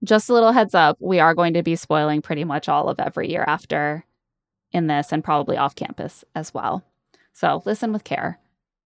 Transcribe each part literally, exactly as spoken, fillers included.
just a little heads up, we are going to be spoiling pretty much all of Every Year After in this and probably off campus as well. So listen with care.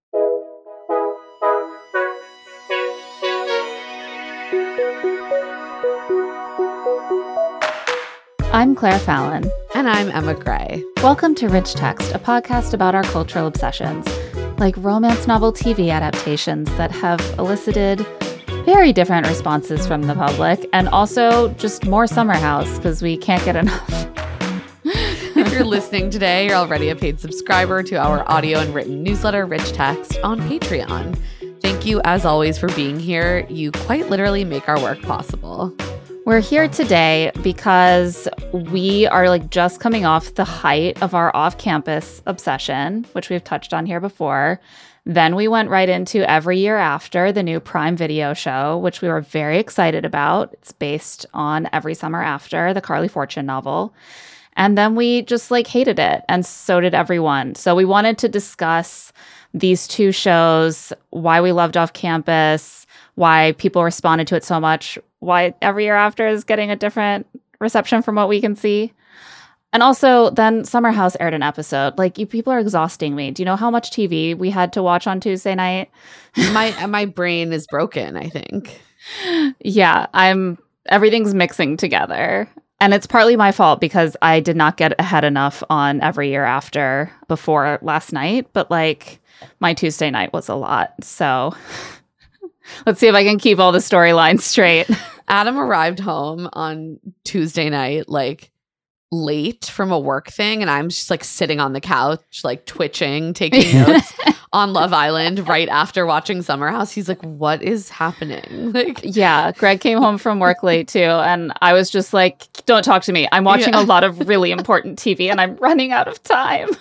I'm Claire Fallon. And I'm Emma Gray. Welcome to Rich Text, a podcast about our cultural obsessions, like romance novel T V adaptations that have elicited very different responses from the public, and also just more Summer House because we can't get enough. If you're listening today, you're already a paid subscriber to our audio and written newsletter, Rich Text, on Patreon. Thank you, as always, for being here. You quite literally make our work possible. We're here today because we are like just coming off the height of our off-campus obsession, which we've touched on here before. Then we went right into Every Year After, the new Prime Video show, which we were very excited about. It's based on Every Summer After, the Carly Fortune novel. And then we just like hated it, and so did everyone. So we wanted to discuss these two shows, why we loved Off Campus, why people responded to it so much, why Every Year After is getting a different reception from what we can see. And also, then Summer House aired an episode. Like, you people are exhausting me. Do you know how much T V we had to watch on Tuesday night? my my brain is broken, I think. Yeah, I'm everything's mixing together. And it's partly my fault because I did not get ahead enough on Every Year After before last night. But like, my Tuesday night was a lot. So let's see if I can keep all the storylines straight. Adam arrived home on Tuesday night, like, late from a work thing, and I'm just like sitting on the couch, like twitching, taking notes on Love Island right after watching Summer House. He's like, what is happening? Like, yeah, Greg came home from work late too, and I was just like, don't talk to me. I'm watching yeah. a lot of really important T V and I'm running out of time.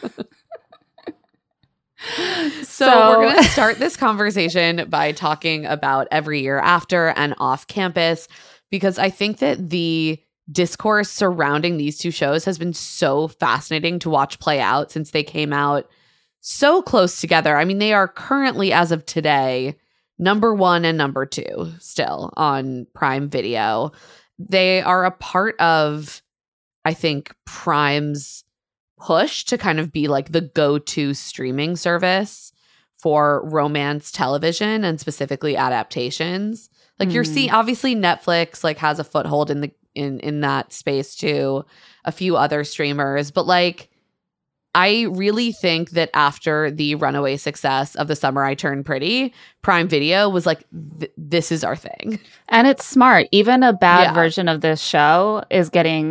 So, so we're going to start this conversation by talking about Every Year After and Off Campus, because I think that the discourse surrounding these two shows has been so fascinating to watch play out since they came out so close together. I mean, they are currently, as of today, number one and number two still on Prime Video. They are a part of, I think, Prime's push to kind of be like the go-to streaming service for romance television and specifically adaptations. Like, mm. you're seeing, obviously Netflix like has a foothold in the in in that space too, a few other streamers, but like, I really think that after the runaway success of The Summer I Turned Pretty, Prime Video was like, th- this is our thing. And it's smart. Even a bad yeah. version of this show is getting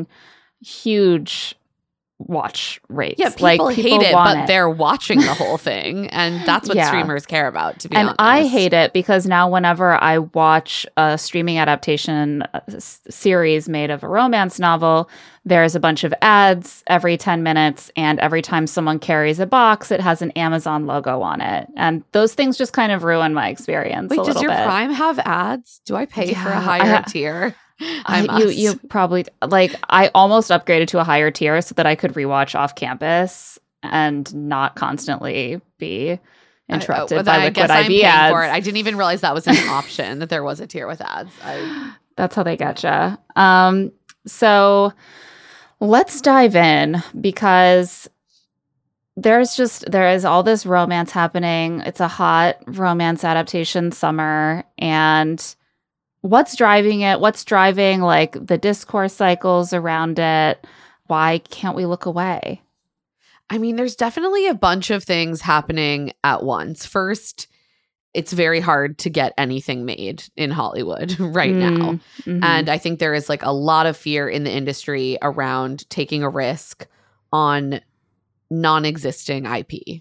huge watch rates. Yeah, people, like, people hate it, want but it. They're watching the whole thing, and that's what yeah. streamers care about, to be and honest. And I hate it because now whenever I watch a streaming adaptation a s- series made of a romance novel, there's a bunch of ads every ten minutes, and every time someone carries a box, it has an Amazon logo on it. And those things just kind of ruin my experience Wait, a little does your bit. Prime have ads? Do I pay yeah, for a higher ha- tier? I I, you you probably like I almost upgraded to a higher tier so that I could rewatch Off Campus and not constantly be interrupted I, uh, by I Liquid guess I V I'm ads. For it. I didn't even realize that was an option, that there was a tier with ads. I... That's how they getcha. Um, so let's dive in, because there's just there is all this romance happening. It's a hot romance adaptation summer, and what's driving it? What's driving like the discourse cycles around it? Why can't we look away? I mean, there's definitely a bunch of things happening at once. First, it's very hard to get anything made in Hollywood right Mm, now. mhm. And I think there is like a lot of fear in the industry around taking a risk on non-existing I P.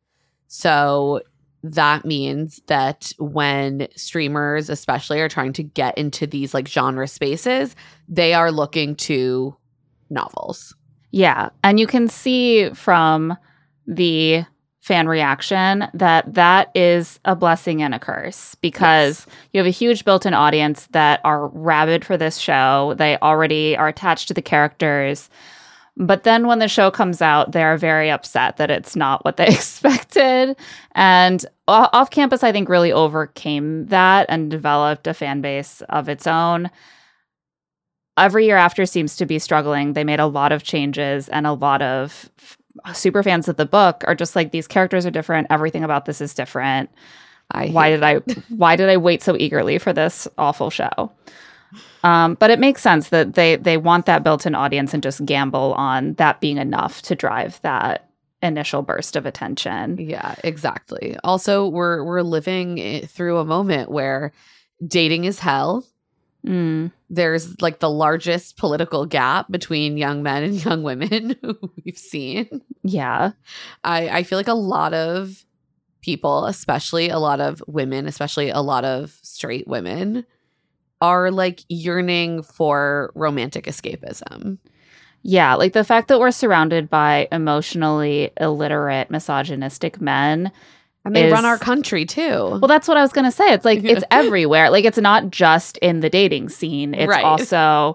So that means that when streamers especially are trying to get into these like genre spaces, they are looking to novels. Yeah. And you can see from the fan reaction that that is a blessing and a curse, because yes. you have a huge built-in audience that are rabid for this show. They already are attached to the characters. But then when the show comes out, they're very upset that it's not what they expected. And Off Campus, I think, really overcame that and developed a fan base of its own. Every Year After seems to be struggling. They made a lot of changes, and a lot of f- super fans of the book are just like, these characters are different. Everything about this is different. I why did I why did I wait so eagerly for this awful show? Um, but it makes sense that they they want that built-in audience and just gamble on that being enough to drive that initial burst of attention. Yeah, exactly. Also, we're we're living through a moment where dating is hell. Mm. There's like the largest political gap between young men and young women who we've seen. Yeah. I, I feel like a lot of people, especially a lot of women, especially a lot of straight women, are like yearning for romantic escapism. Yeah, like the fact that we're surrounded by emotionally illiterate, misogynistic men. And they is, run our country too. Well, that's what I was going to say. It's like, it's everywhere. Like, it's not just in the dating scene. It's Right. also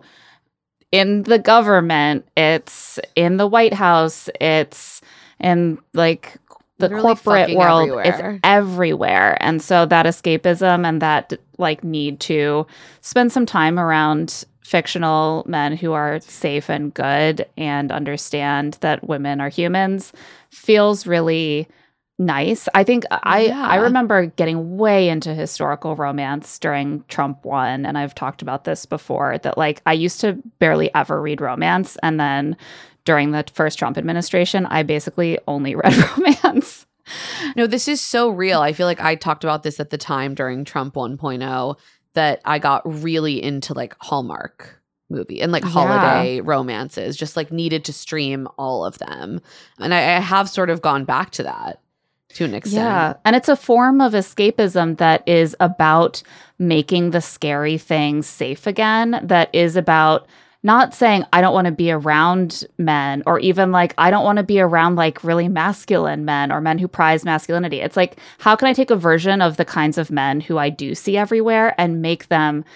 in the government. It's in the White House. It's in like the Literally corporate fucking world. everywhere. It's everywhere. And so that escapism and that like need to spend some time around fictional men who are safe and good and understand that women are humans feels really nice. I think I Yeah. I remember getting way into historical romance during Trump one, and I've talked about this before, that like I used to barely ever read romance, and then during the first Trump administration, I basically only read romance. No, this is so real. I feel like I talked about this at the time during Trump one point oh, that I got really into like Hallmark movie and like Yeah. holiday romances, just like needed to stream all of them. And I, I have sort of gone back to that to an extent. Yeah. And it's a form of escapism that is about making the scary things safe again, that is about not saying, I don't want to be around men, or even like, I don't want to be around like really masculine men or men who prize masculinity. It's like, how can I take a version of the kinds of men who I do see everywhere and make them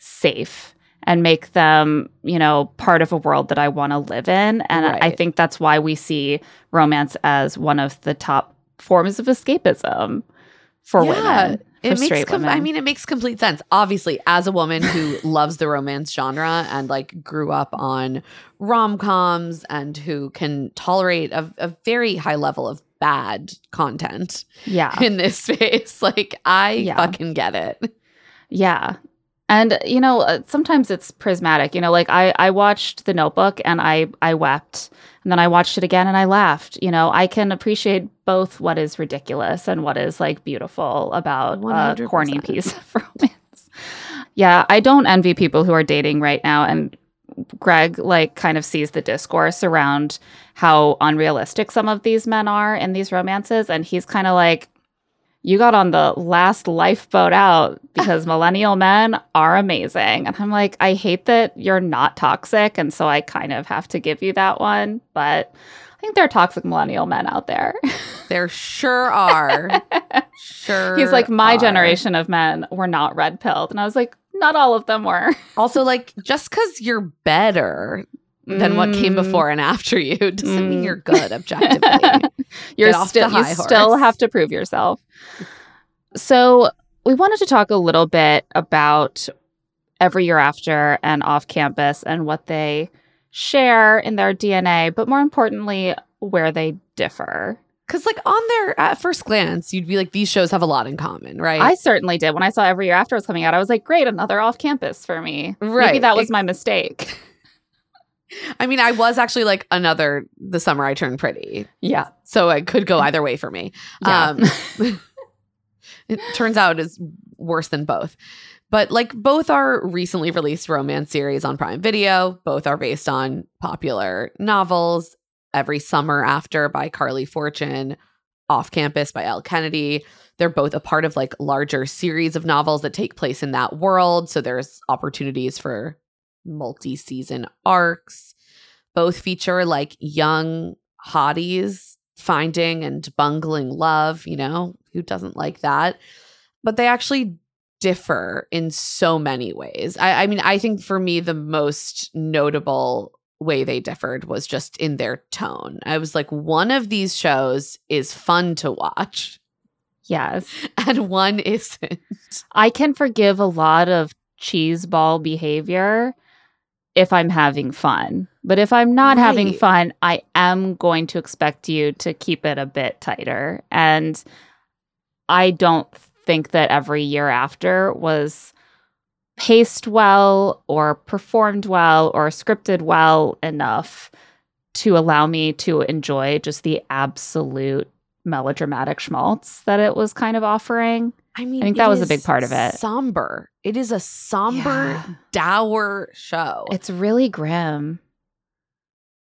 safe and make them, you know, part of a world that I want to live in? And Right. I think that's why we see romance as one of the top forms of escapism for Yeah, women, for It makes straight com- women. I mean, it makes complete sense. Obviously, as a woman who loves the romance genre and like grew up on rom-coms and who can tolerate a, a very high level of bad content yeah, in this space, like I Yeah. fucking get it. yeah. And, you know, uh, sometimes it's prismatic. You know, like I, I watched The Notebook and I, I wept. And then I watched it again and I laughed. You know, I can appreciate both what is ridiculous and what is like beautiful about one a hundred corny percent. piece of romance. Yeah, I don't envy people who are dating right now. And Greg like kind of sees the discourse around how unrealistic some of these men are in these romances. And he's kind of like, you got on the last lifeboat out because millennial men are amazing. And I'm like, I hate that you're not toxic. And so I kind of have to give you that one. But I think there are toxic millennial men out there. There sure are. Sure. He's like, my are. generation of men were not red pilled. And I was like, not all of them were. Also, like, just because you're better than what came Mm. before and after you doesn't mean Mm. you're good objectively. You're Get off still the you high still horse. have to prove yourself. So we wanted to talk a little bit about Every Year After and Off Campus and what they share in their D N A, but more importantly, where they differ. Because, like, on their at first glance, you'd be like, these shows have a lot in common, right? I certainly did. When I saw Every Year After was coming out, I was like, great, another off campus for me. Maybe Right. that was Ex- my mistake. I mean, I was actually like another The Summer I Turned Pretty. Yeah. So it could go either way for me. Yeah. Um, it turns out it's worse than both. But like both are recently released romance series on Prime Video. Both are based on popular novels. Every Summer After by Carly Fortune, Off Campus by Elle Kennedy. They're both a part of like larger series of novels that take place in that world. So there's opportunities for multi-season arcs. Both feature like young hotties finding and bungling love, you know, who doesn't like that? But they actually differ in so many ways. I, I mean, I think for me, the most notable way they differed was just in their tone. I was like, one of these shows is fun to watch Yes. and one isn't. I can forgive a lot of cheeseball behavior if I'm having fun. But if I'm not Right. having fun, I am going to expect you to keep it a bit tighter. And I don't think that every year after was paced well or performed well or scripted well enough to allow me to enjoy just the absolute melodramatic schmaltz that it was kind of offering. I mean, I think it that was a is big part of it. Somber. It is a somber, Yeah. dour show. It's really grim.